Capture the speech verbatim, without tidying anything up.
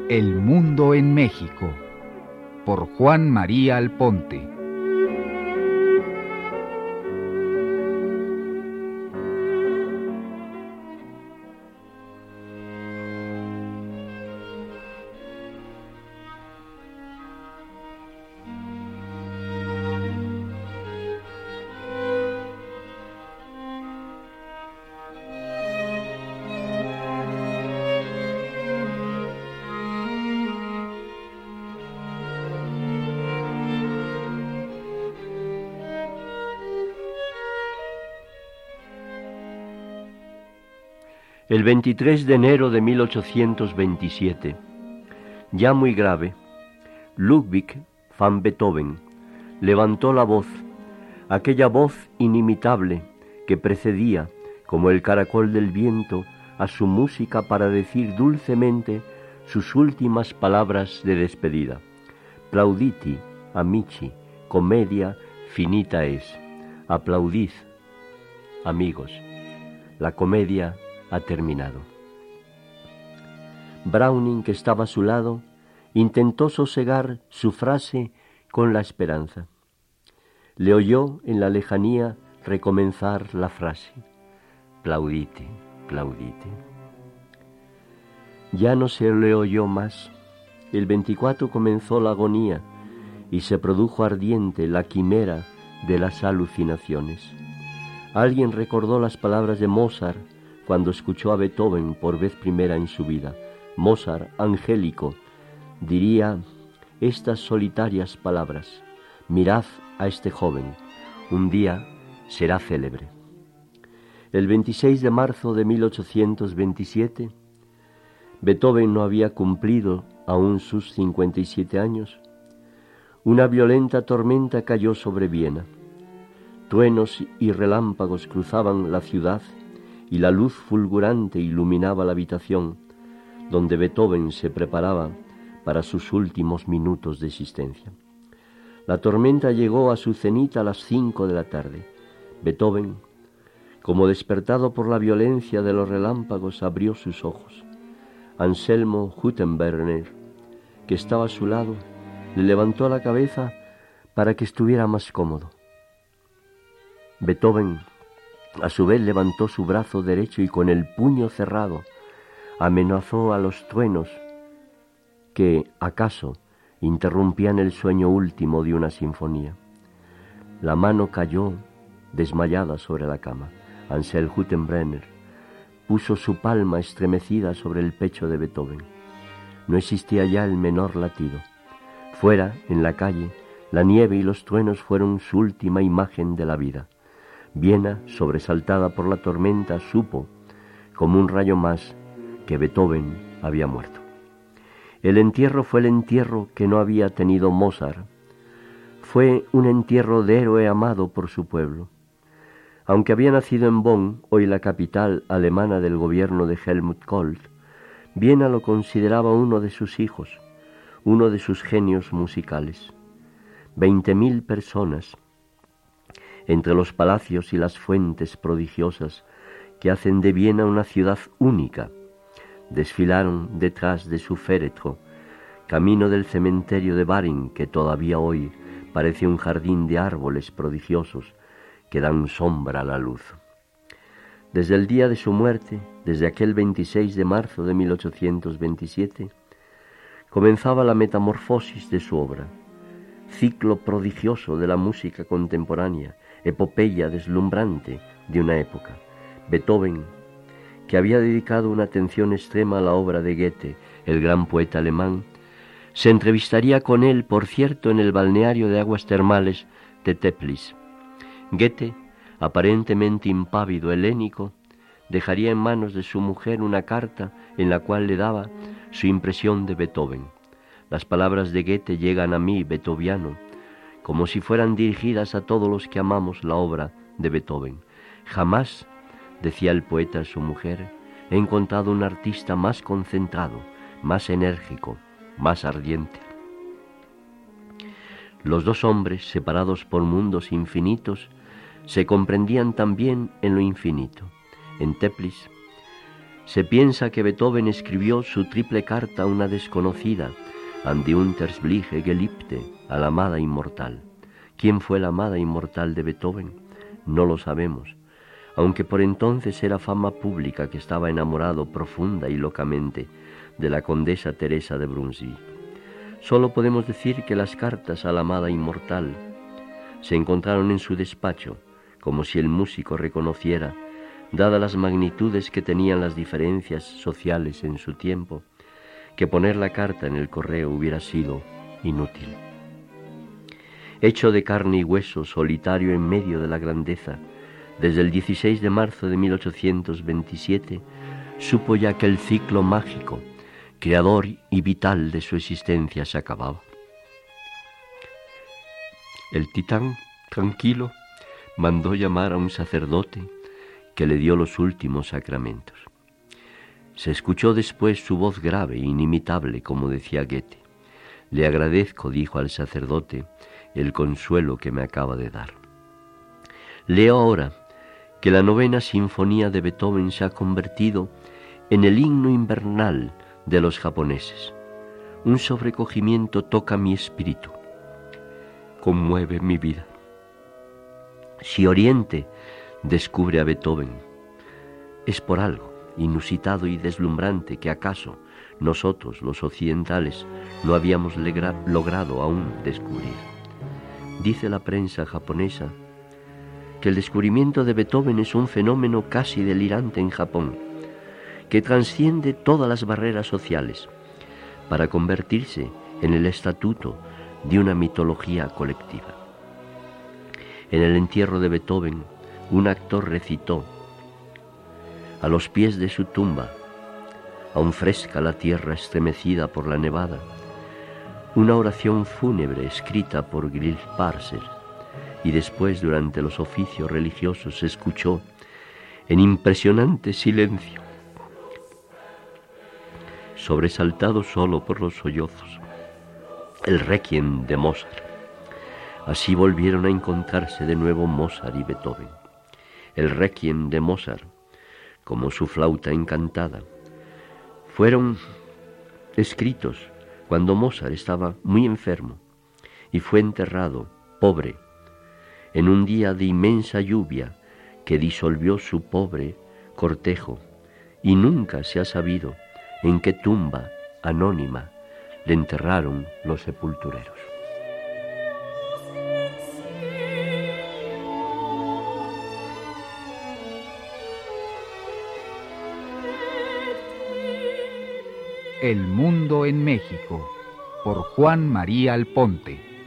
El mundo en México, por Juan María Alponte. El veintitrés de enero de mil ochocientos veintisiete, ya muy grave, Ludwig van Beethoven levantó la voz, aquella voz inimitable que precedía, como el caracol del viento, a su música para decir dulcemente sus últimas palabras de despedida. Plauditi, amici, comedia finita es. Aplaudid, amigos, la comedia ha terminado. Browning, que estaba a su lado, intentó sosegar su frase con la esperanza. Le oyó en la lejanía recomenzar la frase: plaudite, plaudite. Ya no se le oyó más. El veinticuatro comenzó la agonía y se produjo ardiente la quimera de las alucinaciones. Alguien recordó las palabras de Mozart cuando escuchó a Beethoven por vez primera en su vida. Mozart, angélico, diría estas solitarias palabras: mirad a este joven, un día será célebre. El veintiséis de marzo de mil ochocientos veintisiete, Beethoven no había cumplido aún sus cincuenta y siete años. Una violenta tormenta cayó sobre Viena. Truenos y relámpagos cruzaban la ciudad y la luz fulgurante iluminaba la habitación donde Beethoven se preparaba para sus últimos minutos de existencia. La tormenta llegó a su cenit a las cinco de la tarde. Beethoven, como despertado por la violencia de los relámpagos, abrió sus ojos. Anselmo Hüttenberger, que estaba a su lado, le levantó la cabeza para que estuviera más cómodo. Beethoven, a su vez, levantó su brazo derecho y con el puño cerrado amenazó a los truenos que, acaso, interrumpían el sueño último de una sinfonía. La mano cayó desmayada sobre la cama. Anselm Hüttenberger puso su palma estremecida sobre el pecho de Beethoven. No existía ya el menor latido. Fuera, en la calle, la nieve y los truenos fueron su última imagen de la vida. Viena, sobresaltada por la tormenta, supo, como un rayo más, que Beethoven había muerto. El entierro fue el entierro que no había tenido Mozart. Fue un entierro de héroe amado por su pueblo. Aunque había nacido en Bonn, hoy la capital alemana del gobierno de Helmut Kohl, Viena lo consideraba uno de sus hijos, uno de sus genios musicales. Veinte mil personas, entre los palacios y las fuentes prodigiosas que hacen de Viena una ciudad única, desfilaron detrás de su féretro, camino del cementerio de Baring, que todavía hoy parece un jardín de árboles prodigiosos que dan sombra a la luz. Desde el día de su muerte, desde aquel veintiséis de marzo de mil ochocientos veintisiete, comenzaba la metamorfosis de su obra, ciclo prodigioso de la música contemporánea, epopeya deslumbrante de una época. Beethoven, que había dedicado una atención extrema a la obra de Goethe, el gran poeta alemán, se entrevistaría con él, por cierto, en el balneario de aguas termales de Teplitz. Goethe, aparentemente impávido, helénico, dejaría en manos de su mujer una carta en la cual le daba su impresión de Beethoven. Las palabras de Goethe llegan a mí, beethoviano, como si fueran dirigidas a todos los que amamos la obra de Beethoven. Jamás, decía el poeta a su mujer, he encontrado un artista más concentrado, más enérgico, más ardiente. Los dos hombres, separados por mundos infinitos, se comprendían también en lo infinito. En Teplitz Se piensa que Beethoven escribió su triple carta a una desconocida, an die untersbliche Geliebte, a la amada inmortal. ¿Quién fue la amada inmortal de Beethoven? No lo sabemos, aunque por entonces era fama pública que estaba enamorado profunda y locamente de la condesa Teresa de Brunswick. Solo podemos decir que las cartas a la amada inmortal se encontraron en su despacho, como si el músico reconociera, dadas las magnitudes que tenían las diferencias sociales en su tiempo, que poner la carta en el correo hubiera sido inútil. Hecho de carne y hueso, solitario en medio de la grandeza, desde el dieciséis de marzo de mil ochocientos veintisiete, supo ya que el ciclo mágico, creador y vital de su existencia, se acababa. El titán, tranquilo, mandó llamar a un sacerdote que le dio los últimos sacramentos. Se escuchó después su voz grave e inimitable, como decía Goethe. Le agradezco, dijo al sacerdote, el consuelo que me acaba de dar. Leo ahora que la novena sinfonía de Beethoven se ha convertido en el himno invernal de los japoneses. Un sobrecogimiento toca mi espíritu, conmueve mi vida. Si Oriente descubre a Beethoven, es por algo inusitado y deslumbrante que acaso nosotros, los occidentales, no habíamos logrado aún descubrir. Dice la prensa japonesa que el descubrimiento de Beethoven es un fenómeno casi delirante en Japón, que trasciende todas las barreras sociales para convertirse en el estatuto de una mitología colectiva. En el entierro de Beethoven, un actor recitó: a los pies de su tumba, aún fresca la tierra estremecida por la nevada, una oración fúnebre escrita por Grillparzer, y después, durante los oficios religiosos, se escuchó en impresionante silencio, sobresaltado solo por los sollozos, el Requiem de Mozart. Así volvieron a encontrarse de nuevo Mozart y Beethoven. El Requiem de Mozart, como su flauta encantada, fueron escritos cuando Mozart estaba muy enfermo y fue enterrado, pobre, en un día de inmensa lluvia que disolvió su pobre cortejo, y nunca se ha sabido en qué tumba anónima le enterraron los sepultureros. El mundo en México, por Juan María Alponte.